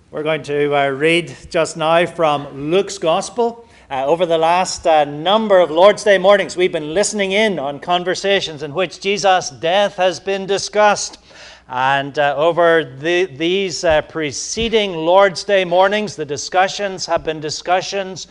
We're going to read just now from Luke's Gospel. Over the last number of Lord's Day mornings, we've been listening in on conversations in which Jesus' death has been discussed. And over these preceding Lord's Day mornings, the discussions have been discussions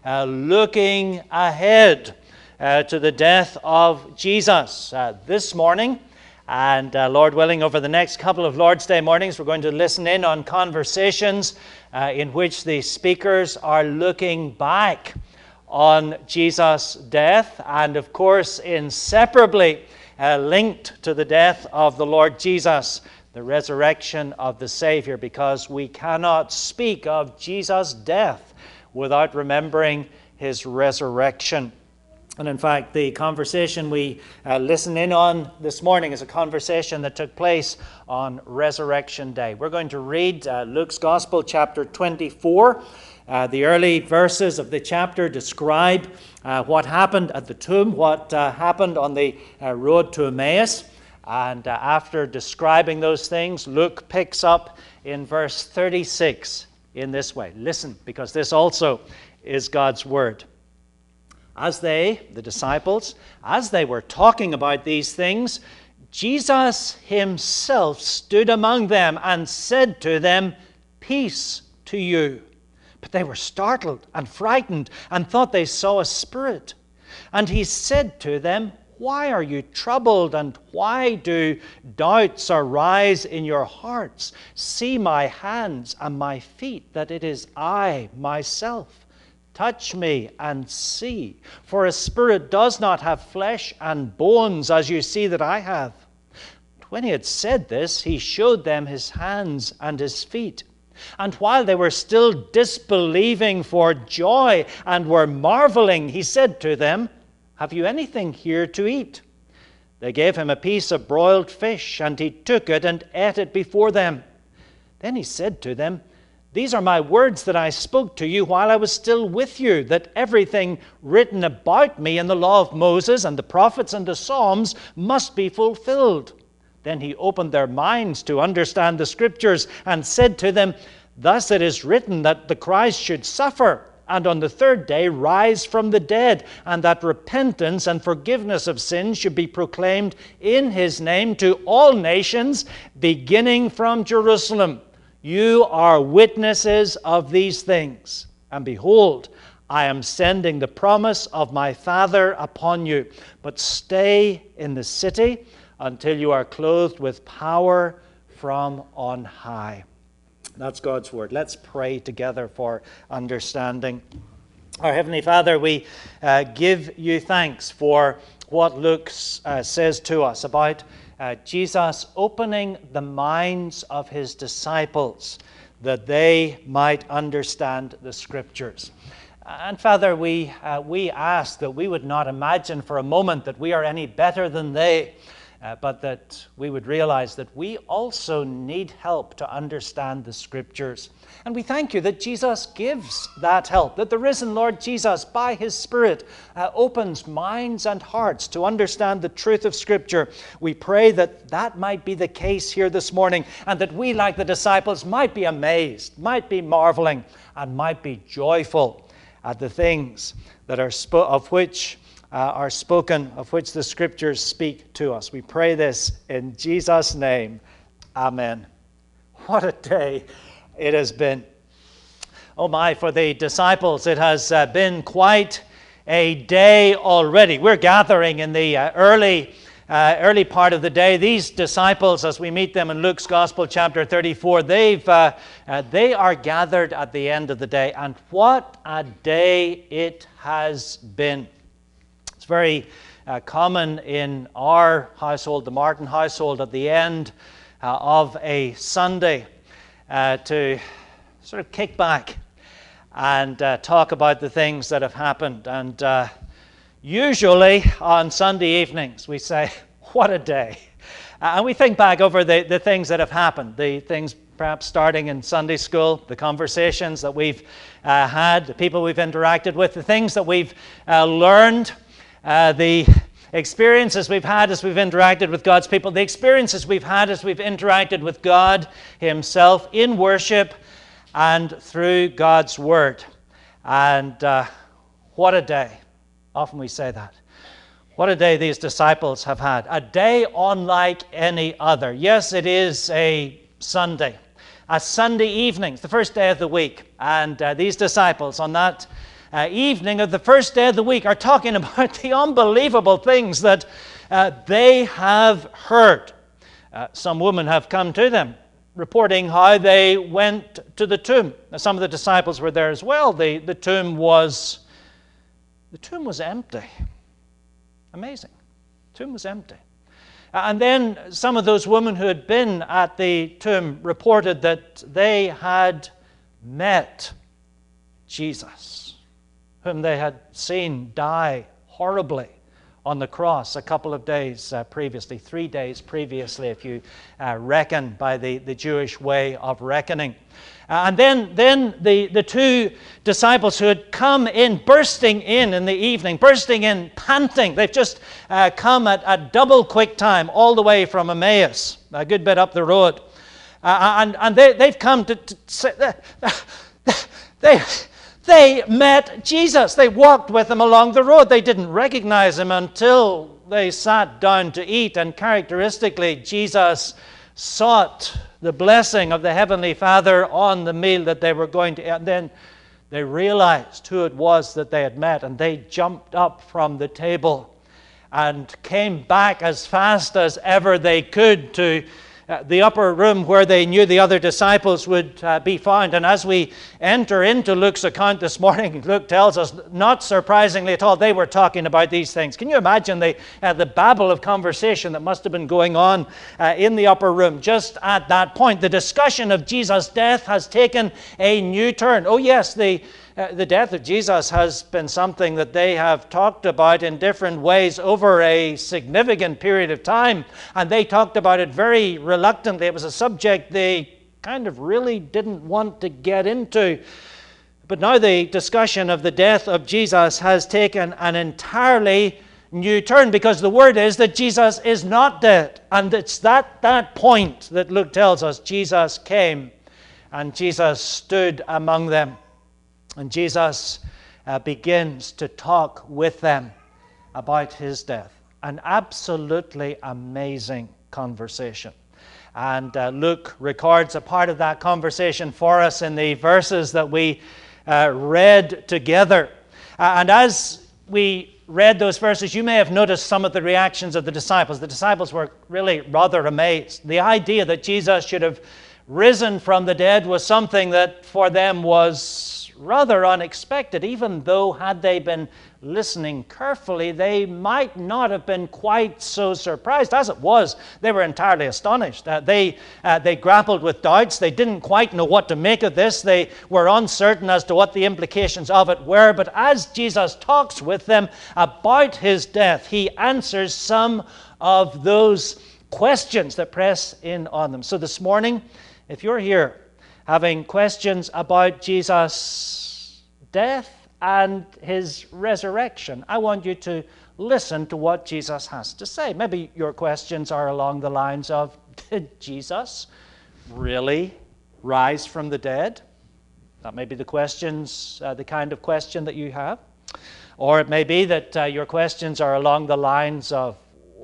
looking ahead to the death of Jesus. This morning, and Lord willing, over the next couple of Lord's Day mornings, we're going to listen in on conversations in which the speakers are looking back on Jesus' death, and of course, inseparably linked to the death of the Lord Jesus, the resurrection of the Savior, because we cannot speak of Jesus' death without remembering his resurrection. And in fact, the conversation we listen in on this morning is a conversation that took place on Resurrection Day. We're going to read Luke's Gospel, chapter 24. The early verses of the chapter describe what happened at the tomb, what happened on the road to Emmaus. And after describing those things, Luke picks up in verse 36 in this way. Listen, because this also is God's word. As they, the disciples, as they were talking about these things, Jesus himself stood among them and said to them, "Peace to you." But they were startled and frightened and thought they saw a spirit. And he said to them, "Why are you troubled, and why do doubts arise in your hearts? See my hands and my feet, that it is I myself. Touch me and see, for a spirit does not have flesh and bones, as you see that I have." When he had said this, he showed them his hands and his feet. And while they were still disbelieving for joy and were marveling, he said to them, "Have you anything here to eat?" They gave him a piece of broiled fish, and he took it and ate it before them. Then he said to them, "These are my words that I spoke to you while I was still with you, that everything written about me in the law of Moses and the prophets and the Psalms must be fulfilled." Then he opened their minds to understand the Scriptures and said to them, "Thus it is written that the Christ should suffer, and on the third day rise from the dead, and that repentance and forgiveness of sins should be proclaimed in his name to all nations, beginning from Jerusalem. You are witnesses of these things. And behold, I am sending the promise of my Father upon you. But stay in the city until you are clothed with power from on high." That's God's word. Let's pray together for understanding. Our Heavenly Father, we give you thanks for what Luke says to us about Jesus opening the minds of his disciples that they might understand the Scriptures. And Father, we ask that we would not imagine for a moment that we are any better than they, but that we would realize that we also need help to understand the Scriptures. And we thank you that Jesus gives that help, that the risen Lord Jesus, by his Spirit, opens minds and hearts to understand the truth of Scripture. We pray that that might be the case here this morning, and that we, like the disciples, might be amazed, might be marveling, and might be joyful at the things that are of which the Scriptures speak to us. We pray this in Jesus' name. Amen. What a day it has been. Oh my, for the disciples, it has been quite a day already. We're gathering in the early part of the day. These disciples, as we meet them in Luke's Gospel, chapter 34, they are gathered at the end of the day. And what a day it has been. It's very common in our household, the Martin household, at the end of a Sunday to sort of kick back and talk about the things that have happened. And usually on Sunday evenings we say, what a day. And we think back over the things that have happened, the things perhaps starting in Sunday school, the conversations that we've had, the people we've interacted with, the things that we've learned, the experiences we've had as we've interacted with God's people, the experiences we've had as we've interacted with God himself in worship, and through God's Word. And what a day. Often we say that. What a day these disciples have had. A day unlike any other. Yes, it is a Sunday. A Sunday evening, it's the first day of the week. And these disciples on that evening of the first day of the week are talking about the unbelievable things that they have heard. Some women have come to them, reporting how they went to the tomb. Now, some of the disciples were there as well. The tomb was empty. Amazing. The tomb was empty. And then some of those women who had been at the tomb reported that they had met Jesus, whom they had seen die horribly on the cross a couple of days previously, 3 days previously, if you reckon by the Jewish way of reckoning. And then the two disciples who had come in, bursting in the evening, bursting in, panting. They've just come at a double quick time all the way from Emmaus, a good bit up the road. And they've come to say, they met Jesus. They walked with him along the road. They didn't recognize him until they sat down to eat. And characteristically, Jesus sought the blessing of the Heavenly Father on the meal that they were going to eat. And then they realized who it was that they had met, and they jumped up from the table and came back as fast as ever they could to the upper room where they knew the other disciples would be found. And as we enter into Luke's account this morning, Luke tells us, not surprisingly at all, they were talking about these things. Can you imagine the babble of conversation that must have been going on in the upper room just at that point? The discussion of Jesus' death has taken a new turn. Oh yes, the death of Jesus has been something that they have talked about in different ways over a significant period of time, and they talked about it very reluctantly. It was a subject they kind of really didn't want to get into. But now the discussion of the death of Jesus has taken an entirely new turn, because the word is that Jesus is not dead. And it's that point that Luke tells us Jesus came and Jesus stood among them. And Jesus begins to talk with them about his death. An absolutely amazing conversation. And Luke records a part of that conversation for us in the verses that we read together. And as we read those verses, you may have noticed some of the reactions of the disciples. The disciples were really rather amazed. The idea that Jesus should have risen from the dead was something that for them was rather unexpected, even though had they been listening carefully, they might not have been quite so surprised. As it was, they were entirely astonished. They grappled with doubts. They didn't quite know what to make of this. They were uncertain as to what the implications of it were. But as Jesus talks with them about his death, he answers some of those questions that press in on them. So this morning, if you're here having questions about Jesus' death and his resurrection, I want you to listen to what Jesus has to say. Maybe your questions are along the lines of, did Jesus really rise from the dead? That may be the questions, the kind of question that you have. Or it may be that your questions are along the lines of,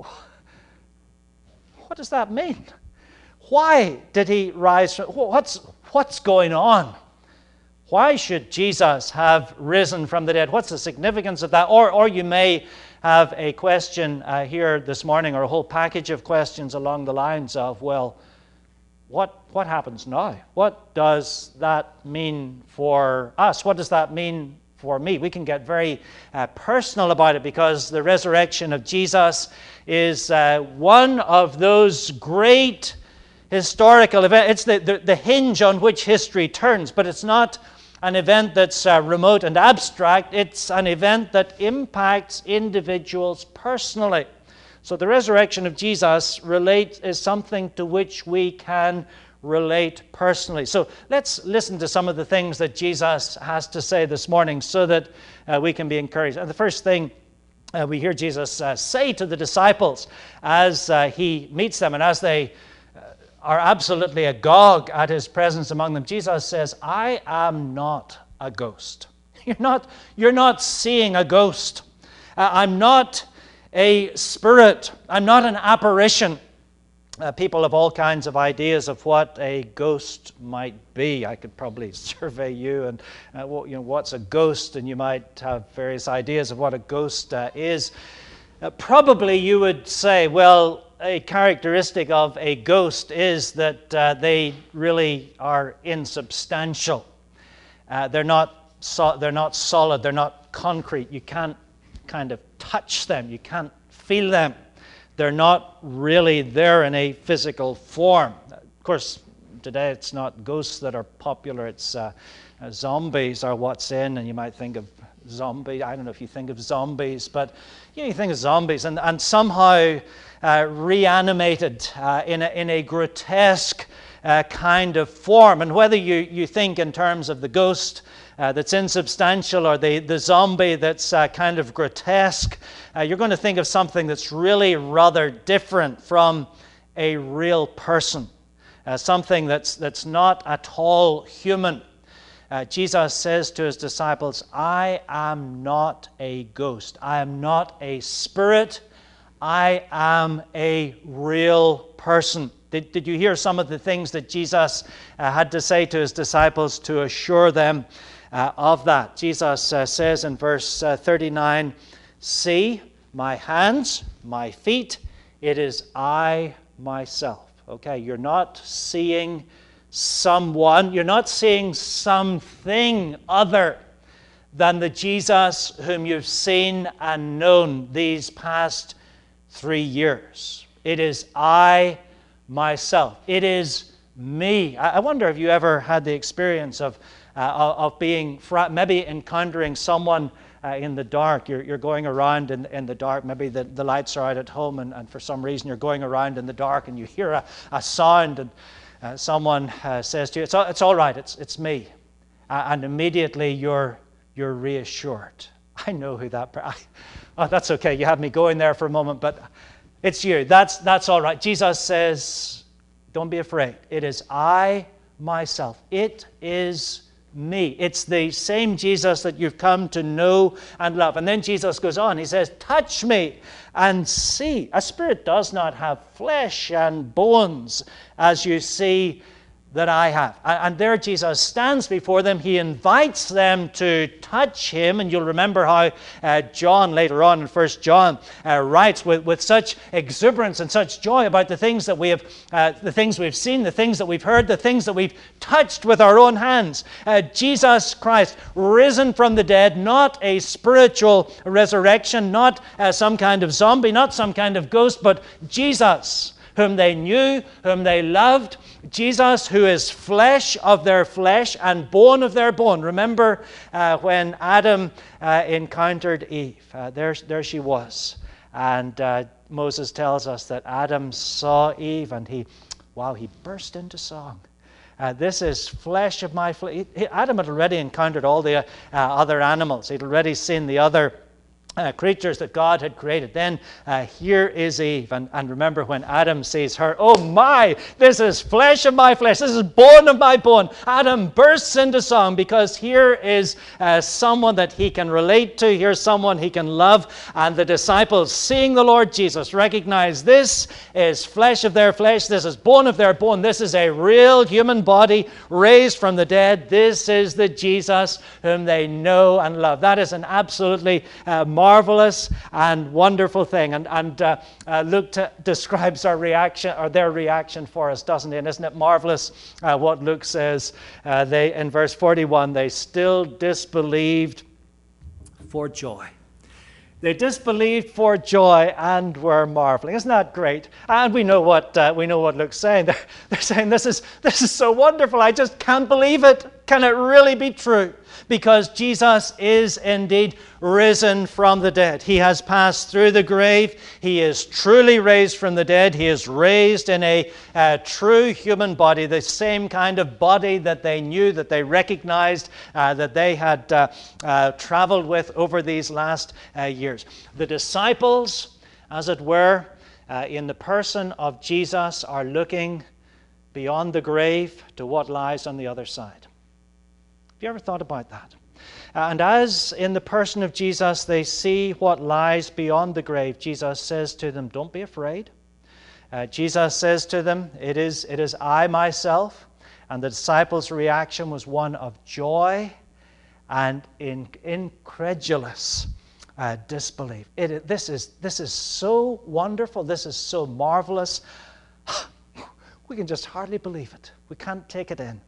what does that mean? Why did he rise from... What's going on? Why should Jesus have risen from the dead? What's the significance of that? Or you may have a question here this morning, or a whole package of questions along the lines of, well, what happens now? What does that mean for us? What does that mean for me? We can get very personal about it, because the resurrection of Jesus is one of those great historical event. It's the hinge on which history turns, but it's not an event that's remote and abstract. It's an event that impacts individuals personally. So the resurrection of Jesus is something to which we can relate personally. So let's listen to some of the things that Jesus has to say this morning so that we can be encouraged. And the first thing we hear Jesus say to the disciples as he meets them and as they are absolutely agog at his presence among them. Jesus says, I am not a ghost. You're not seeing a ghost. I'm not a spirit. I'm not an apparition. People have all kinds of ideas of what a ghost might be. I could probably survey you and what's a ghost, and you might have various ideas of what a ghost is. Probably you would say, well, a characteristic of a ghost is that they really are insubstantial. They're not solid. They're not concrete. You can't kind of touch them. You can't feel them. They're not really there in a physical form. Of course, today it's not ghosts that are popular. It's zombies are what's in, and you might think of zombies. I don't know if you think of zombies, but you think of zombies and somehow reanimated in a grotesque kind of form. And whether you think in terms of the ghost that's insubstantial or the zombie that's kind of grotesque, you're going to think of something that's really rather different from a real person, something that's not at all human. Jesus says to his disciples, I am not a ghost. I am not a spirit. I am a real person. Did you hear some of the things that Jesus had to say to his disciples to assure them of that? Jesus says in verse 39, see my hands, my feet, it is I myself. Okay, you're not seeing someone, you're not seeing something other than the Jesus whom you've seen and known these past 3 years. It is I myself. It is me. I wonder if you ever had the experience of being, maybe encountering someone in the dark. You're going around in the dark. Maybe the lights are out at home, and for some reason you're going around in the dark and you hear a sound, and someone says to you, it's all right, it's me. And immediately you're reassured. I know who oh, that's okay. You had me going there for a moment, but it's you. That's all right. Jesus says, don't be afraid. It is I myself. It is me. It's the same Jesus that you've come to know and love. And then Jesus goes on. He says, touch me and see. A spirit does not have flesh and bones as you see that I have. And there Jesus stands before them. He invites them to touch him. And you'll remember how John later on in 1 John writes with such exuberance and such joy about the things that we have, the things we've seen, the things that we've heard, the things that we've touched with our own hands. Jesus Christ risen from the dead, not a spiritual resurrection, not some kind of zombie, not some kind of ghost, but Jesus, whom they knew, whom they loved, Jesus, who is flesh of their flesh and bone of their bone. Remember when Adam encountered Eve. There she was. And Moses tells us that Adam saw Eve and he burst into song. This is flesh of my flesh. Adam had already encountered all the other animals. He'd already seen the other creatures that God had created. Then here is Eve, and remember when Adam sees her, oh my, this is flesh of my flesh, this is bone of my bone. Adam bursts into song because here is someone that he can relate to, here's someone he can love, and the disciples, seeing the Lord Jesus, recognize this is flesh of their flesh, this is bone of their bone, this is a real human body raised from the dead, this is the Jesus whom they know and love. That is an absolutely marvelous and wonderful thing. And Luke describes our reaction, or their reaction for us, doesn't he? And isn't it marvelous what Luke says? They, in verse 41, they still disbelieved for joy. They disbelieved for joy and were marveling. Isn't that great? And we know what Luke's saying. They're saying this is so wonderful. I just can't believe it. Can it really be true? Because Jesus is indeed risen from the dead. He has passed through the grave. He is truly raised from the dead. He is raised in a true human body, the same kind of body that they knew, that they recognized, that they had traveled with over these last years. The disciples, as it were, in the person of Jesus, are looking beyond the grave to what lies on the other side. Have you ever thought about that? And as in the person of Jesus they see what lies beyond the grave, Jesus says to them, don't be afraid. Jesus says to them, it is I myself. And the disciples' reaction was one of joy and incredulous disbelief. This is so wonderful. This is so marvelous. We can just hardly believe it. We can't take it in.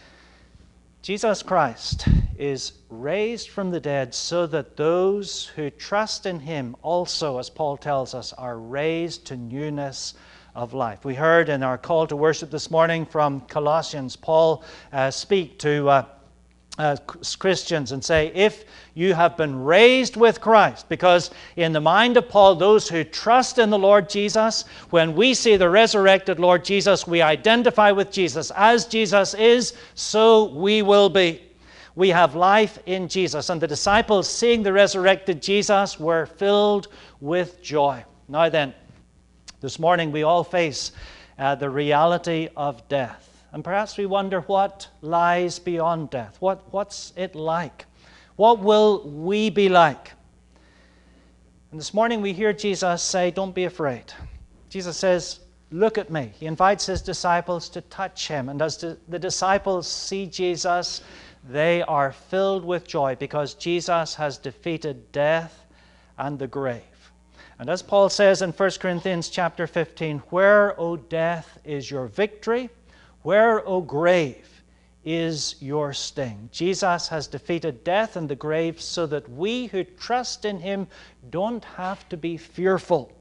Jesus Christ is raised from the dead so that those who trust in him also, as Paul tells us, are raised to newness of life. We heard in our call to worship this morning from Colossians, Paul speak to Christians and say, if you have been raised with Christ, because in the mind of Paul, those who trust in the Lord Jesus, when we see the resurrected Lord Jesus, we identify with Jesus. As Jesus is, so we will be. We have life in Jesus. And the disciples, seeing the resurrected Jesus, were filled with joy. Now then, this morning we all face the reality of death. And perhaps we wonder what lies beyond death. What's it like? What will we be like? And this morning we hear Jesus say, don't be afraid. Jesus says, look at me. He invites his disciples to touch him. And as the disciples see Jesus, they are filled with joy because Jesus has defeated death and the grave. And as Paul says in 1 Corinthians chapter 15, where, O death, is your victory? Where, O grave, is your sting? Jesus has defeated death and the grave so that we who trust in him don't have to be fearful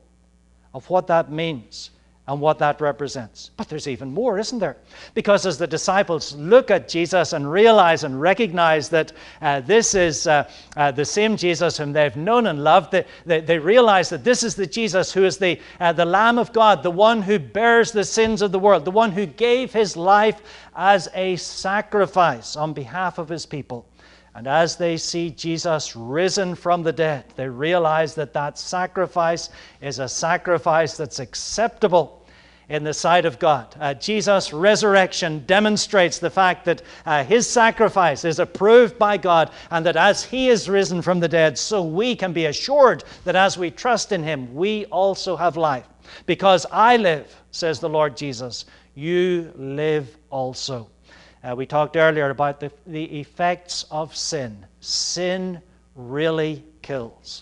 of what that means and what that represents. But there's even more, isn't there? Because as the disciples look at Jesus and realize and recognize that this is the same Jesus whom they've known and loved, they realize that this is the Jesus who is the Lamb of God, the one who bears the sins of the world, the one who gave his life as a sacrifice on behalf of his people. And as they see Jesus risen from the dead, they realize that that sacrifice is a sacrifice that's acceptable in the sight of God. Jesus' resurrection demonstrates the fact that his sacrifice is approved by God, and that as he is risen from the dead, so we can be assured that as we trust in him, we also have life. Because I live, says the Lord Jesus, you live also. We talked earlier about the effects of sin. Sin really kills.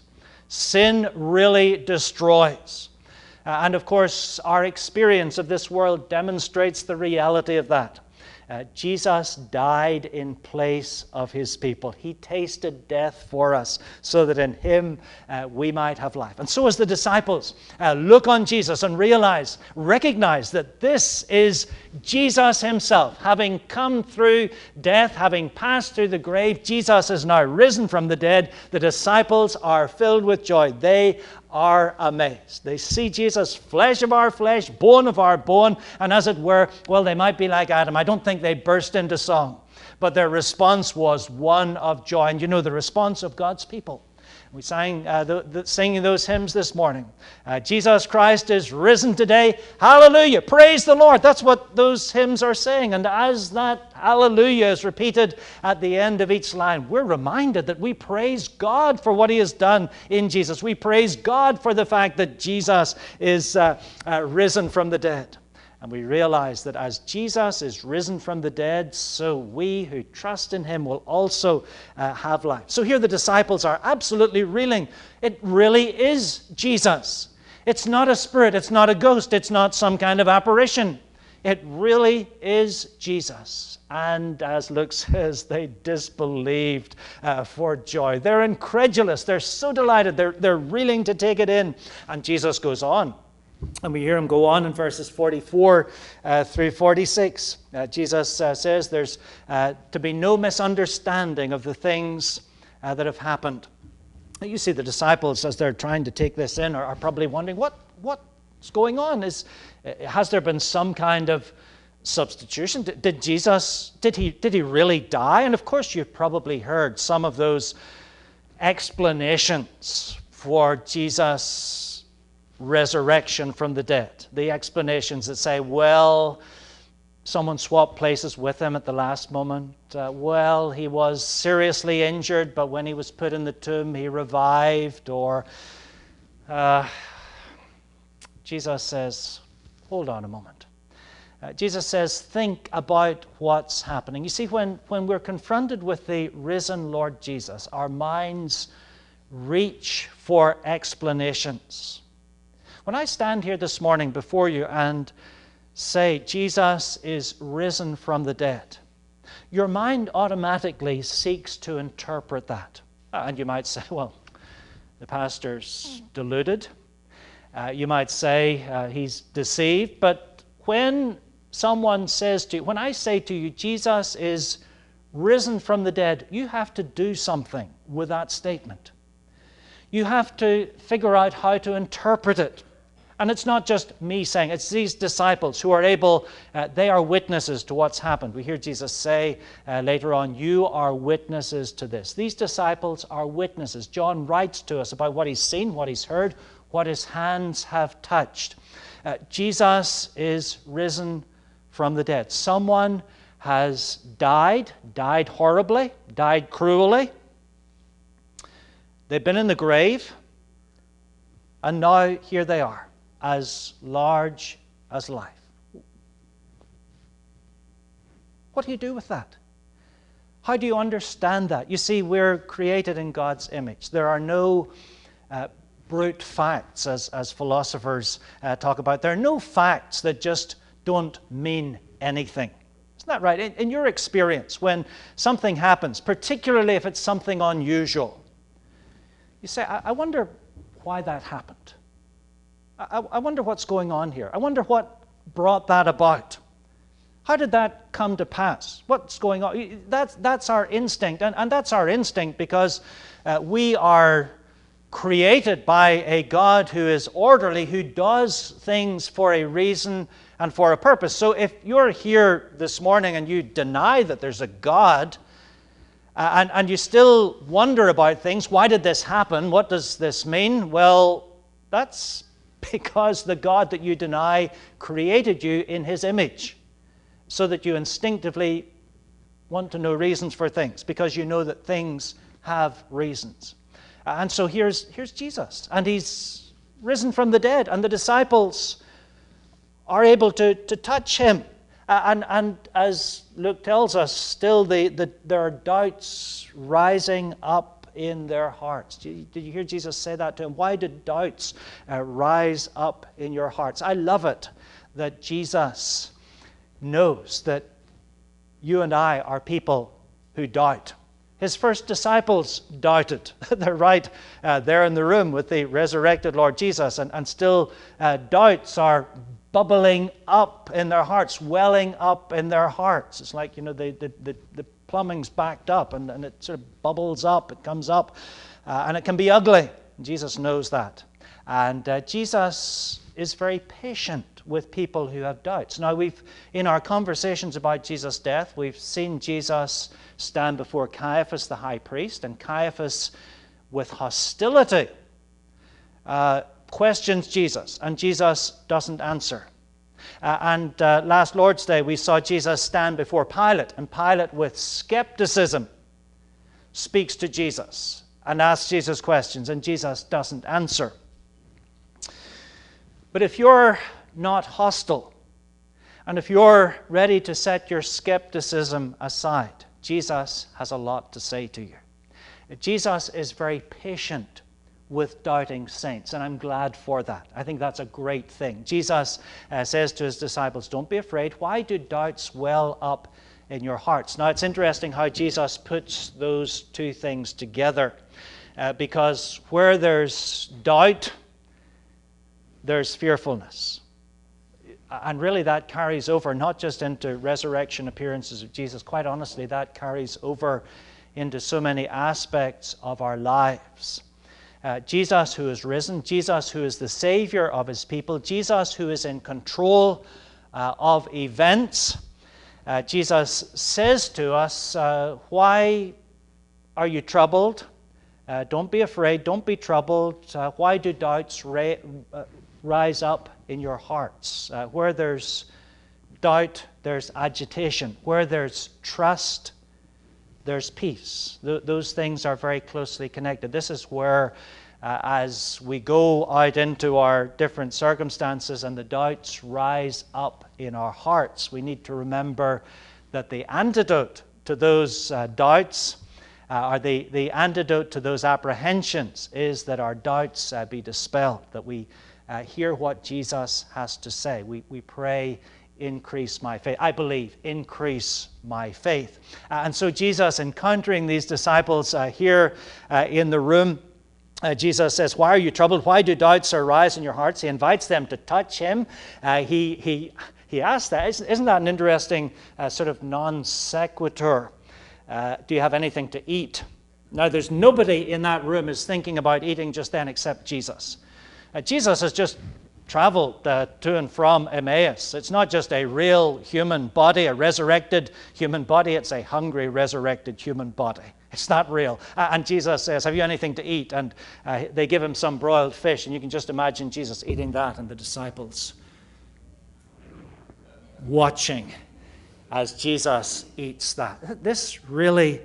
Sin really destroys. And of course, our experience of this world demonstrates the reality of that. Jesus died in place of his people. He tasted death for us so that in him we might have life. And so as the disciples look on Jesus and recognize that this is Jesus himself. Having come through death, having passed through the grave, Jesus is now risen from the dead. The disciples are filled with joy. They are amazed. They see Jesus, flesh of our flesh, bone of our bone, and as it were, well, they might be like Adam. I don't think they burst into song, but their response was one of joy. And you know the response of God's people. We sang singing those hymns this morning. Jesus Christ is risen today. Hallelujah. Praise the Lord. That's what those hymns are saying. And as that hallelujah is repeated at the end of each line, we're reminded that we praise God for what he has done in Jesus. We praise God for the fact that Jesus is risen from the dead. And we realize that as Jesus is risen from the dead, so we who trust in him will also have life. So here the disciples are absolutely reeling. It really is Jesus. It's not a spirit. It's not a ghost. It's not some kind of apparition. It really is Jesus. And as Luke says, they disbelieved for joy. They're incredulous. They're so delighted. They're reeling to take it in. And Jesus goes on. And we hear him go on in verses 44 through 46. Jesus says there's to be no misunderstanding of the things that have happened. You see the disciples, as they're trying to take this in, are probably wondering, what's going on? Has there been some kind of substitution? Did Jesus, did he really die? And of course you've probably heard some of those explanations for Jesus' resurrection from the dead. The explanations that say, well, someone swapped places with him at the last moment. Well, he was seriously injured, but when he was put in the tomb, he revived. Or Jesus says, hold on a moment. Jesus says, think about what's happening. You see, when we're confronted with the risen Lord Jesus, our minds reach for explanations. When I stand here this morning before you and say, Jesus is risen from the dead, your mind automatically seeks to interpret that. And you might say, well, the pastor's deluded. You might say he's deceived. But when someone says to you, when I say to you, Jesus is risen from the dead, you have to do something with that statement. You have to figure out how to interpret it. And it's not just me saying, it's these disciples who are able, they are witnesses to what's happened. We hear Jesus say later on, you are witnesses to this. These disciples are witnesses. John writes to us about what he's seen, what he's heard, what his hands have touched. Jesus is risen from the dead. Someone has died horribly, died cruelly. They've been in the grave, and now here they are, as large as life. What do you do with that? How do you understand that? You see, we're created in God's image. There are no brute facts, as philosophers talk about. There are no facts that just don't mean anything. Isn't that right? In your experience, when something happens, particularly if it's something unusual, you say, I wonder why that happened. I wonder what's going on here. I wonder what brought that about. How did that come to pass? What's going on? That's our instinct. And that's our instinct because we are created by a God who is orderly, who does things for a reason and for a purpose. So if you're here this morning and you deny that there's a God, and you still wonder about things, why did this happen? What does this mean? Well, that's because the God that you deny created you in His image, so that you instinctively want to know reasons for things, because you know that things have reasons. And so here's Jesus, and He's risen from the dead, and the disciples are able to touch Him. And as Luke tells us, still there are doubts rising up in their hearts. Did you hear Jesus say that to him? Why did doubts rise up in your hearts? I love it that Jesus knows that you and I are people who doubt. His first disciples doubted. They're right there in the room with the resurrected Lord Jesus, and still doubts are bubbling up in their hearts, welling up in their hearts. It's like, the plumbing's backed up and it sort of bubbles up, it comes up, and it can be ugly. Jesus knows that. And Jesus is very patient with people who have doubts. Now, in our conversations about Jesus' death, we've seen Jesus stand before Caiaphas, the high priest, and Caiaphas, with hostility, questions Jesus, and Jesus doesn't answer. And last Lord's Day, we saw Jesus stand before Pilate, and Pilate, with skepticism, speaks to Jesus and asks Jesus questions, and Jesus doesn't answer. But if you're not hostile, and if you're ready to set your skepticism aside, Jesus has a lot to say to you. Jesus is very patient with doubting saints, and I'm glad for that. I think that's a great thing. Jesus says to his disciples, don't be afraid. Why do doubts well up in your hearts? Now, it's interesting how Jesus puts those two things together, because where there's doubt, there's fearfulness. And really that carries over not just into resurrection appearances of Jesus. Quite honestly, that carries over into so many aspects of our lives. Jesus who is risen, Jesus who is the Savior of His people, Jesus who is in control of events. Jesus says to us, why are you troubled? Don't be afraid, don't be troubled. Why do doubts rise up in your hearts? Where there's doubt, there's agitation. Where there's trust, there's peace. Those things are very closely connected. This is where, as we go out into our different circumstances and the doubts rise up in our hearts, we need to remember that the antidote to those doubts, or the antidote to those apprehensions, is that our doubts be dispelled, that we hear what Jesus has to say. We pray, increase my faith. I believe, increase my faith. And so Jesus, encountering these disciples here in the room, Jesus says, why are you troubled? Why do doubts arise in your hearts? He invites them to touch him. He asks that. Isn't that an interesting sort of non sequitur? Do you have anything to eat? Now, there's nobody in that room is thinking about eating just then except Jesus. Jesus has just traveled to and from Emmaus. It's not just a real human body, a resurrected human body. It's a hungry, resurrected human body. It's not real. And Jesus says, have you anything to eat? And they give him some broiled fish, and you can just imagine Jesus eating that and the disciples watching as Jesus eats that. This really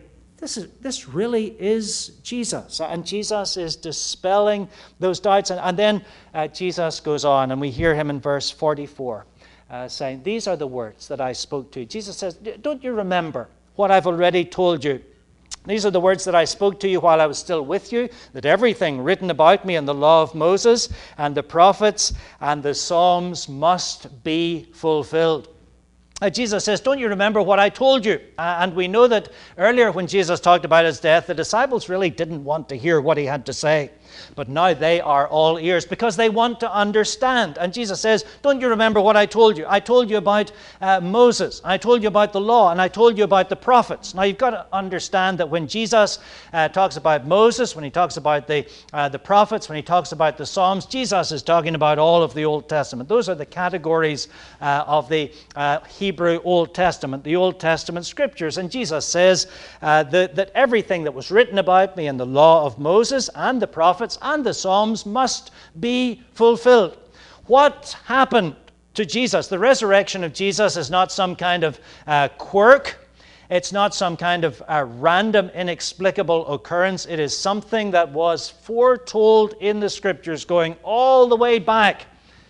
is Jesus. And Jesus is dispelling those doubts. And then Jesus goes on, and we hear him in verse 44 saying, these are the words that I spoke to you. Jesus says, don't you remember what I've already told you? These are the words that I spoke to you while I was still with you, that everything written about me in the law of Moses and the prophets and the Psalms must be fulfilled. Jesus says, don't you remember what I told you? And we know that earlier when Jesus talked about his death, the disciples really didn't want to hear what he had to say. But now they are all ears because they want to understand. And Jesus says, don't you remember what I told you? I told you about Moses. I told you about the law. And I told you about the prophets. Now you've got to understand that when Jesus talks about Moses, when he talks about the prophets, when he talks about the Psalms, Jesus is talking about all of the Old Testament. Those are the categories of the Hebrew Old Testament, the Old Testament scriptures. And Jesus says that everything that was written about me in the law of Moses and the prophets and the Psalms must be fulfilled. What happened to Jesus? The resurrection of Jesus is not some kind of quirk. It's not some kind of random, inexplicable occurrence. It is something that was foretold in the Scriptures going all the way back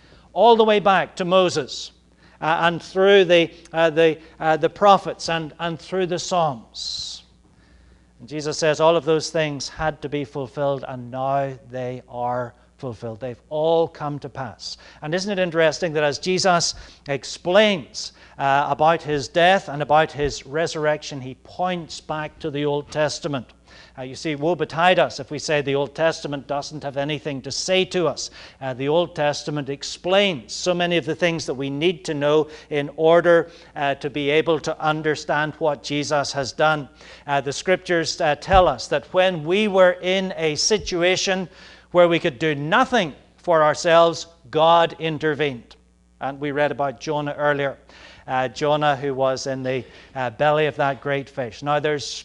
to Moses and through the prophets and through the Psalms. And Jesus says all of those things had to be fulfilled, and now they are fulfilled. They've all come to pass. And isn't it interesting that as Jesus explains about his death and about his resurrection, he points back to the Old Testament. You see, woe betide us if we say the Old Testament doesn't have anything to say to us. The Old Testament explains so many of the things that we need to know in order to be able to understand what Jesus has done. The Scriptures tell us that when we were in a situation where we could do nothing for ourselves, God intervened. And we read about Jonah earlier. Jonah, who was in the belly of that great fish. Now,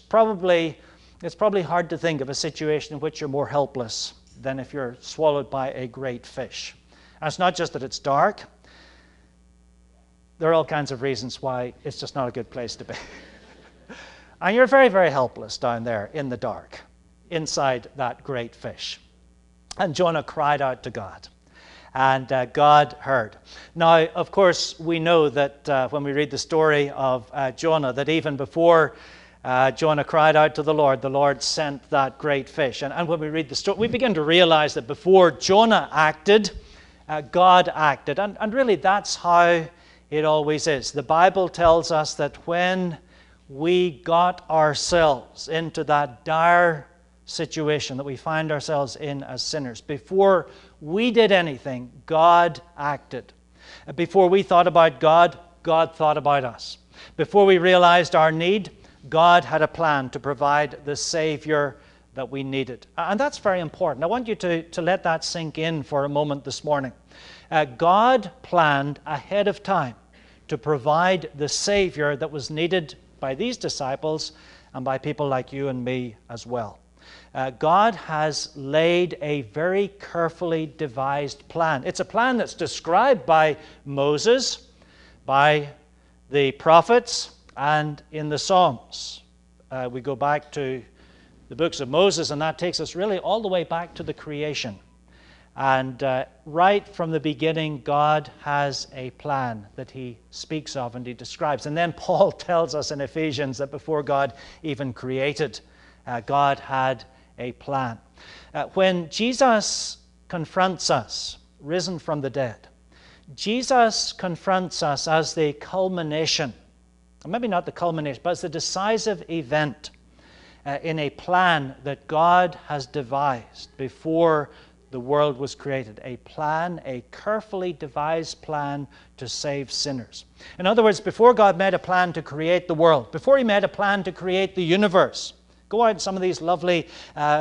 it's probably hard to think of a situation in which you're more helpless than if you're swallowed by a great fish. And it's not just that it's dark. There are all kinds of reasons why it's just not a good place to be. And you're very, very helpless down there in the dark, inside that great fish. And Jonah cried out to God. And God heard. Now, of course, we know that when we read the story of Jonah, that even before Jonah cried out to the Lord sent that great fish. And when we read the story, we begin to realize that before Jonah acted, God acted. And really, that's how it always is. The Bible tells us that when we got ourselves into that dire situation that we find ourselves in as sinners, before we did anything, God acted. Before we thought about God, God thought about us. Before we realized our need, God had a plan to provide the Savior that we needed. And that's very important. I want you to let that sink in for a moment this morning. God planned ahead of time to provide the Savior that was needed by these disciples and by people like you and me as well. God has laid a very carefully devised plan. It's a plan that's described by Moses, by the prophets and in the Psalms. We go back to the books of Moses, and that takes us really all the way back to the creation. And right from the beginning, God has a plan that he speaks of and he describes. And then Paul tells us in Ephesians that before God even created, God had a plan. When Jesus confronts us, risen from the dead, Jesus confronts us as the culmination, or maybe not the culmination, but as the decisive event in a plan that God has devised before the world was created. A plan, a carefully devised plan to save sinners. In other words, before God made a plan to create the world, before he made a plan to create the universe, go out some of these lovely,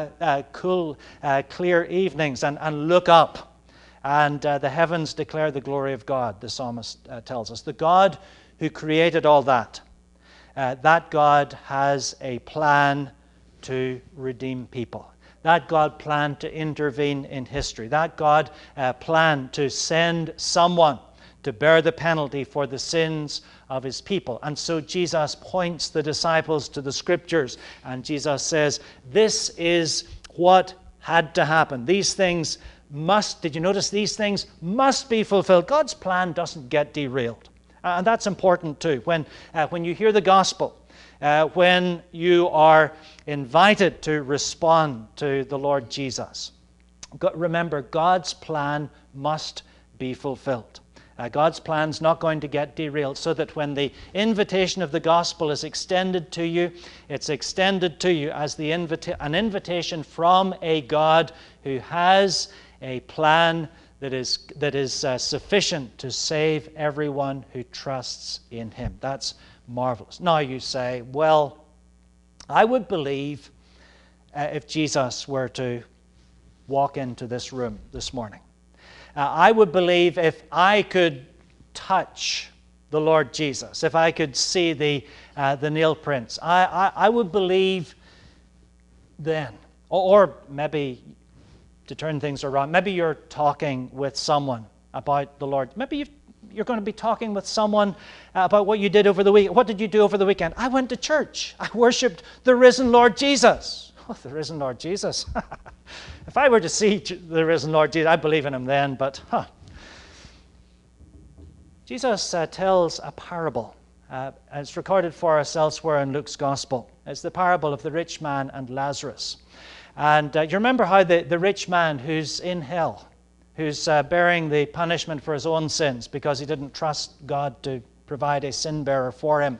cool, clear evenings and look up. And the heavens declare the glory of God, the psalmist tells us. The God who created all that, that God has a plan to redeem people. That God planned to intervene in history. That God planned to send someone to bear the penalty for the sins of his people. And so Jesus points the disciples to the Scriptures, and Jesus says, this is what had to happen. These things must, did you notice, these things must be fulfilled. God's plan doesn't get derailed. And that's important too. When you hear the gospel, when you are invited to respond to the Lord Jesus, remember, God's plan must be fulfilled. God's plan's not going to get derailed, so that when the invitation of the gospel is extended to you, it's extended to you as an invitation from a God who has a plan that is sufficient to save everyone who trusts in him. That's marvelous. Now you say, well, I would believe if Jesus were to walk into this room this morning. I would believe if I could touch the Lord Jesus, if I could see the nail prints, I would believe then. Or maybe, to turn things around, maybe you're talking with someone about the Lord. Maybe you're going to be talking with someone about what you did over the week. What did you do over the weekend? I went to church. I worshipped the risen Lord Jesus. Oh, the risen Lord Jesus. If I were to see the risen Lord Jesus, I'd believe in him then, but Jesus tells a parable. It's recorded for us elsewhere in Luke's Gospel. It's the parable of the rich man and Lazarus. And you remember how the rich man who's in hell, who's bearing the punishment for his own sins because he didn't trust God to provide a sin bearer for him.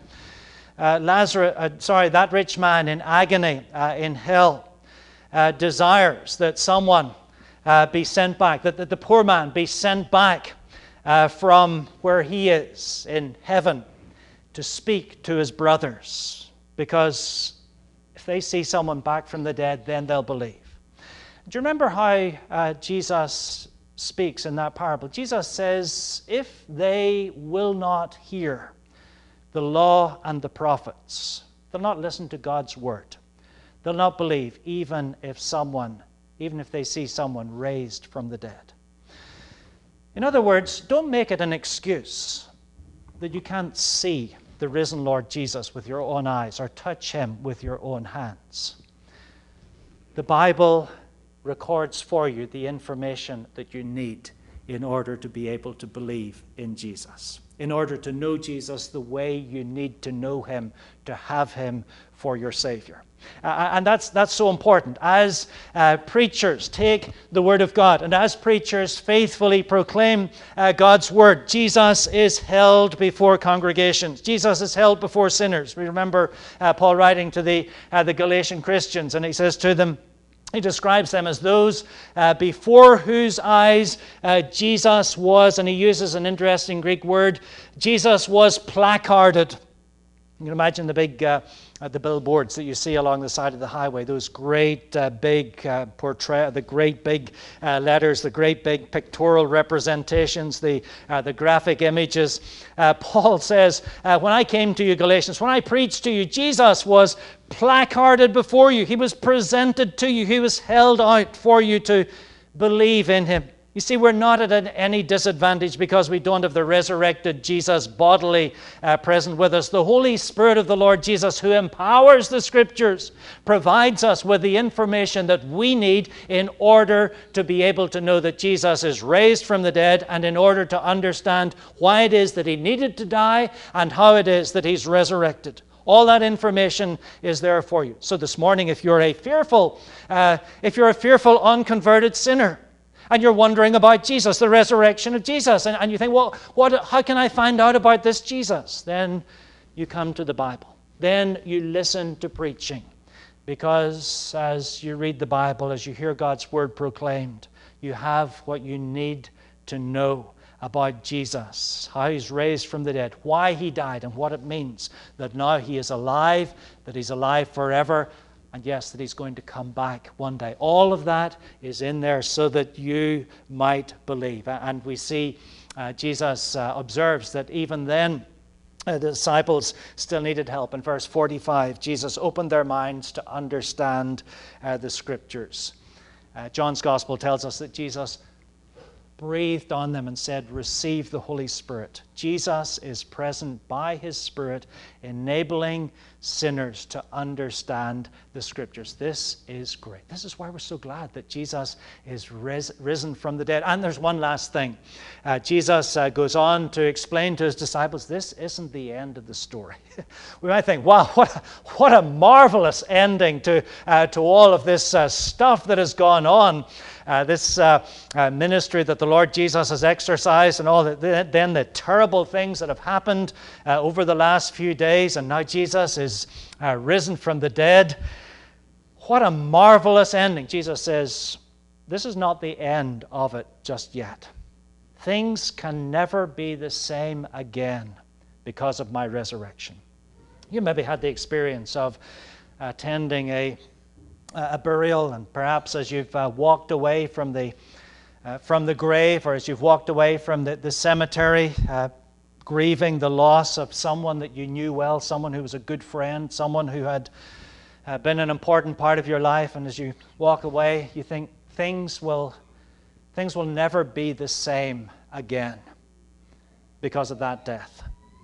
That rich man in agony in hell desires that someone be sent back, that the poor man be sent back from where he is in heaven to speak to his brothers, because if they see someone back from the dead, then they'll believe. Do you remember how Jesus speaks in that parable? Jesus says, if they will not hear the law and the prophets, they'll not listen to God's word. They'll not believe, even if they see someone raised from the dead. In other words, don't make it an excuse that you can't see the risen Lord Jesus with your own eyes or touch him with your own hands. The Bible records for you the information that you need in order to be able to believe in Jesus, in order to know Jesus the way you need to know him, to have him for your Savior. And that's so important. As preachers take the Word of God, and as preachers faithfully proclaim God's Word, Jesus is held before congregations. Jesus is held before sinners. We remember Paul writing to the Galatian Christians, and he says to them, he describes them as those before whose eyes Jesus was, and he uses an interesting Greek word, Jesus was placarded. You can imagine the big the billboards that you see along the side of the highway, those great big portrait, the great big letters, the great big pictorial representations, the graphic images. Paul says, when I came to you, Galatians, when I preached to you, Jesus was placarded before you. He was presented to you. He was held out for you to believe in him. You see, we're not at any disadvantage because we don't have the resurrected Jesus bodily present with us. The Holy Spirit of the Lord Jesus, who empowers the Scriptures, provides us with the information that we need in order to be able to know that Jesus is raised from the dead, and in order to understand why it is that he needed to die and how it is that he's resurrected. All that information is there for you. So this morning, if you're a fearful, unconverted sinner, and you're wondering about Jesus, the resurrection of Jesus, and you think, well, how can I find out about this Jesus? Then you come to the Bible. Then you listen to preaching. Because as you read the Bible, as you hear God's word proclaimed, you have what you need to know about Jesus, how he's raised from the dead, why he died, and what it means that now he is alive, that he's alive forever, and yes, that he's going to come back one day. All of that is in there so that you might believe. And we see Jesus observes that even then the disciples still needed help. In verse 45, Jesus opened their minds to understand the Scriptures. John's Gospel tells us that Jesus breathed on them and said, "Receive the Holy Spirit." Jesus is present by his Spirit, enabling sinners to understand the Scriptures. This is great. This is why we're so glad that Jesus is risen from the dead. And there's one last thing. Jesus goes on to explain to his disciples, this isn't the end of the story. We might think, wow, what a marvelous ending to all of this stuff that has gone on. This ministry that the Lord Jesus has exercised, and all that, then the terrible things that have happened over the last few days, and now Jesus is risen from the dead. What a marvelous ending. Jesus says, this is not the end of it just yet. Things can never be the same again because of my resurrection. You maybe had the experience of attending a burial, and perhaps as you've walked away from the grave, or as you've walked away from the cemetery, grieving the loss of someone that you knew well, someone who was a good friend, someone who had been an important part of your life, and as you walk away, you think things will never be the same again because of that death.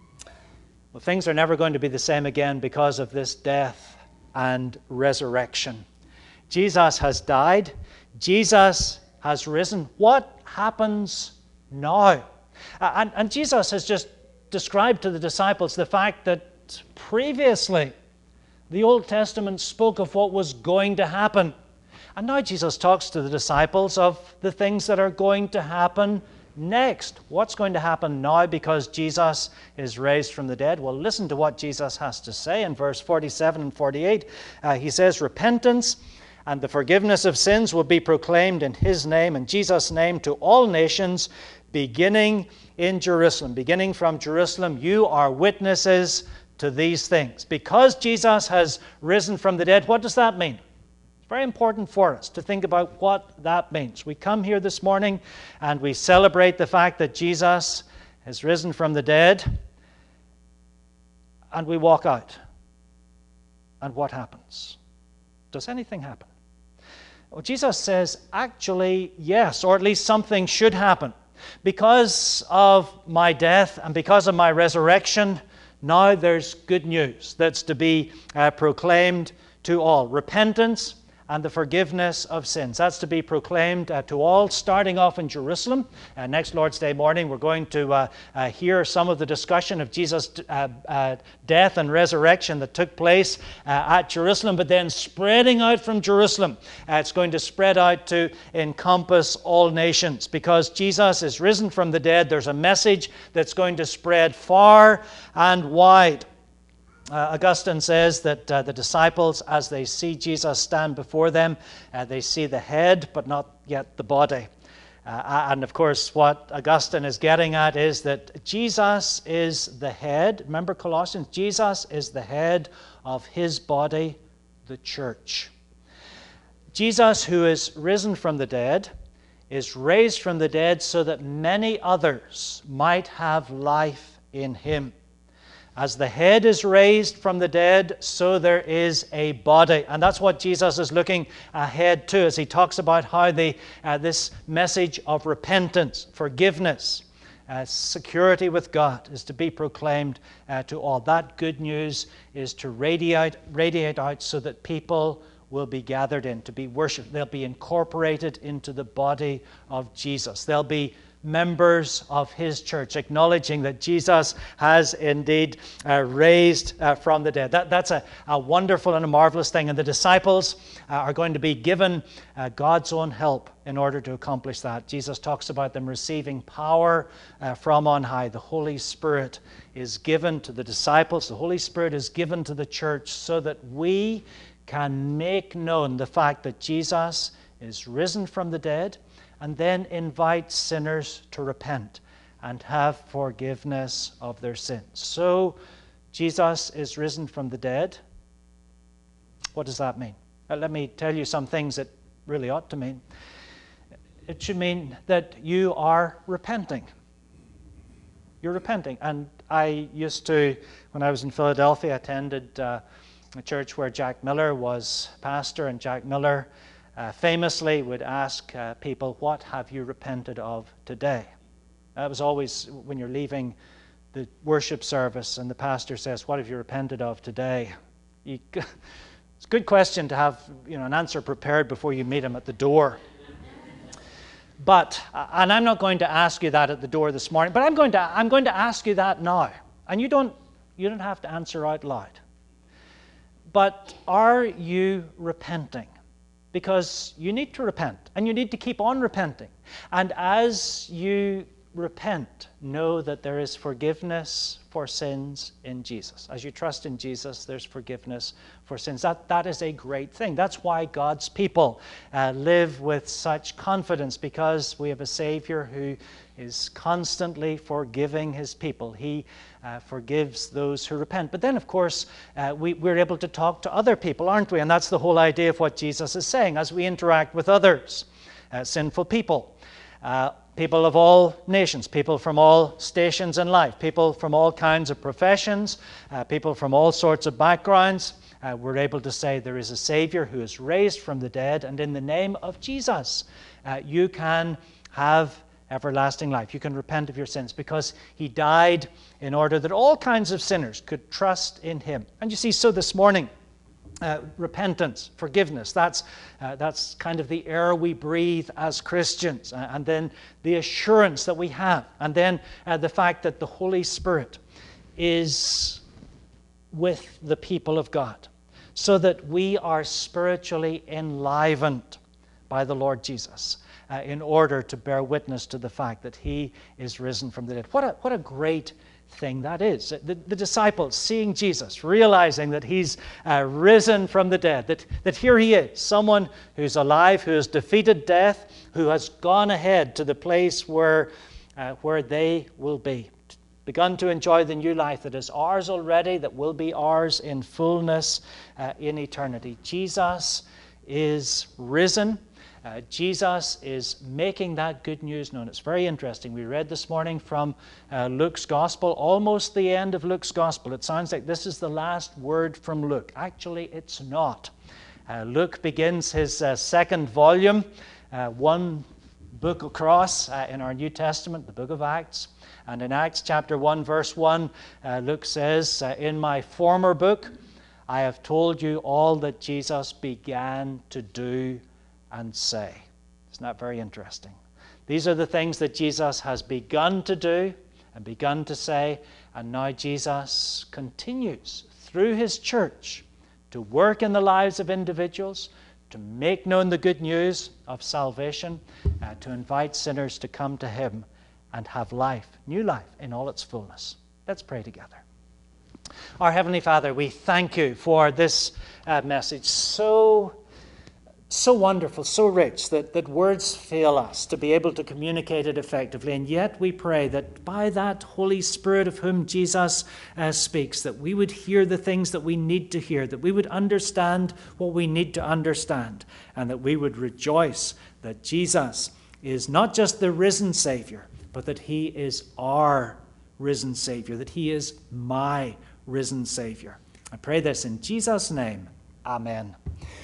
Well, things are never going to be the same again because of this death and resurrection. Jesus has died. Jesus has risen. What happens now? And Jesus has just described to the disciples the fact that previously the Old Testament spoke of what was going to happen. And now Jesus talks to the disciples of the things that are going to happen next. What's going to happen now because Jesus is raised from the dead? Well, listen to what Jesus has to say in verse 47 and 48. He says, repentance and the forgiveness of sins will be proclaimed in his name, in Jesus' name, to all nations, beginning in Jerusalem. Beginning from Jerusalem, you are witnesses to these things. Because Jesus has risen from the dead, what does that mean? It's very important for us to think about what that means. We come here this morning and we celebrate the fact that Jesus has risen from the dead, and we walk out. And what happens? Does anything happen? Well, Jesus says, actually, yes, or at least something should happen. Because of my death and because of my resurrection, now there's good news that's to be proclaimed to all. Repentance and the forgiveness of sins. That's to be proclaimed to all, starting off in Jerusalem. Next Lord's Day morning, we're going to hear some of the discussion of Jesus' death and resurrection that took place at Jerusalem, but then spreading out from Jerusalem. It's going to spread out to encompass all nations. Because Jesus is risen from the dead, there's a message that's going to spread far and wide. Augustine says that the disciples, as they see Jesus stand before them, they see the head, but not yet the body. And of course, what Augustine is getting at is that Jesus is the head. Remember Colossians? Jesus is the head of his body, the church. Jesus, who is risen from the dead, is raised from the dead so that many others might have life in him. As the head is raised from the dead, so there is a body. And that's what Jesus is looking ahead to as he talks about how this message of repentance, forgiveness, security with God is to be proclaimed to all. That good news is to radiate out so that people will be gathered in to be worshipped. They'll be incorporated into the body of Jesus. They'll be members of his church, acknowledging that Jesus has indeed raised from the dead. That's a wonderful and a marvelous thing. And the disciples are going to be given God's own help in order to accomplish that. Jesus talks about them receiving power from on high. The Holy Spirit is given to the disciples. The Holy Spirit is given to the church so that we can make known the fact that Jesus is risen from the dead, and then invite sinners to repent and have forgiveness of their sins. So, Jesus is risen from the dead. What does that mean? Let me tell you some things that really ought to mean. It should mean that you are repenting. You're repenting. And I used to, when I was in Philadelphia, attended a church where Jack Miller was pastor, and Jack Miller famously would ask people, what have you repented of today? That was always when you're leaving the worship service and the pastor says, what have you repented of today? It's a good question to have an answer prepared before you meet him at the door. But, and I'm not going to ask you that at the door this morning, but I'm going to ask you that now. And you don't have to answer out loud. But are you repenting? Because you need to repent, and you need to keep on repenting. And as you repent, know that there is forgiveness for sins in Jesus. As you trust in Jesus, there's forgiveness for sins. That is a great thing. That's why God's people live with such confidence, because we have a Savior who is constantly forgiving his people. He forgives those who repent. But then, of course, we're able to talk to other people, aren't we? And that's the whole idea of what Jesus is saying as we interact with others, sinful people. People of all nations, people from all stations in life, people from all kinds of professions, people from all sorts of backgrounds. We're able to say there is a Savior who is raised from the dead, and in the name of Jesus, you can have everlasting life. You can repent of your sins because he died in order that all kinds of sinners could trust in him. And you see, so this morning, repentance, forgiveness, that's kind of the air we breathe as Christians, and then the assurance that we have, and then the fact that the Holy Spirit is with the people of God, so that we are spiritually enlivened by the Lord Jesus in order to bear witness to the fact that he is risen from the dead. What a great thing that is. The disciples seeing Jesus, realizing that he's risen from the dead, that here he is, someone who's alive, who has defeated death, who has gone ahead to the place where they will be, begun to enjoy the new life that is ours already, that will be ours in fullness in eternity. Jesus is risen. Jesus is making that good news known. It's very interesting. We read this morning from Luke's Gospel, almost the end of Luke's Gospel. It sounds like this is the last word from Luke. Actually, it's not. Luke begins his second volume, one book across in our New Testament, the book of Acts. And in Acts chapter 1, verse 1, Luke says, in my former book, I have told you all that Jesus began to do and say. Isn't that very interesting? These are the things that Jesus has begun to do and begun to say, and now Jesus continues through his church to work in the lives of individuals, to make known the good news of salvation, to invite sinners to come to him and have life, new life in all its fullness. Let's pray together. Our Heavenly Father, we thank you for this message, so wonderful, so rich, that words fail us to be able to communicate it effectively. And yet we pray that by that Holy Spirit of whom Jesus speaks, that we would hear the things that we need to hear, that we would understand what we need to understand, and that we would rejoice that Jesus is not just the risen Savior, but that he is our risen Savior, that he is my risen Savior. I pray this in Jesus' name. Amen.